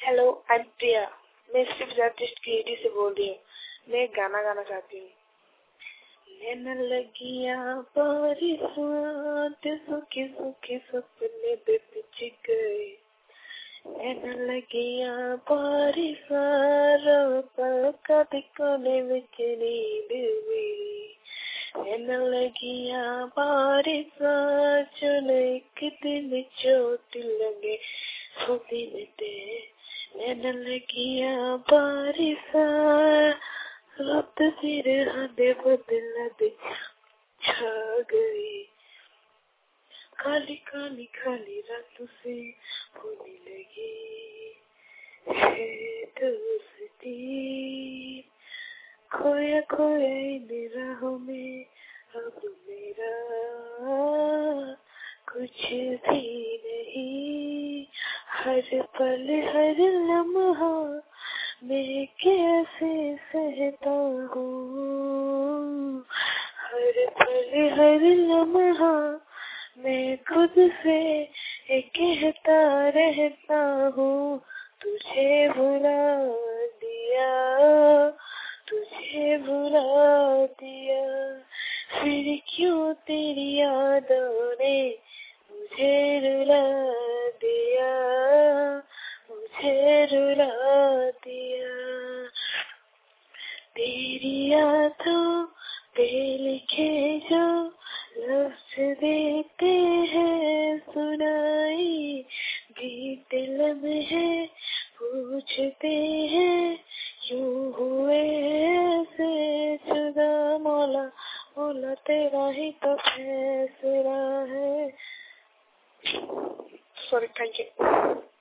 Hello, I am प्रिया। मैं strips artist creative से बोल रही हूँ। मैं एक गाना गाना चाहती हूँ। नैन लगिया बारिशां सुखी सुखी सपने दे पिछ गए। नैन लगिया बारिशां पलका दी कोने विच नींद मेरी। नैन लगिया बारिशां चुन एक दिन चोट लगे सो दिन ते। नैन लगिया बारिशां रात फिर हदे बदला दे छा गई। खाली खाली खाली रातों से होने लगी है दोस्ती। खोया खोया इन राहों में अब मेरा कुछ भी नहीं। हर पल हर लम्हा मैं कैसे सहता हूँ। हर पल हर लम्हा मैं खुद से कहता रहता हूँ। तुझे भुला दिया, तुझे भुला दिया। फिर क्यों तेरी यादों ने मुझे रुला दिया, मुझे रुला दिया। तेरी यादों पे लिखे जो लफ्ज देते हैं सुनाई। बीते लम्हे पूछते हैं क्यों हुए ऐसे जुदा। मौला मौला तेरा ही तो फैसला है। Sorry, thank you.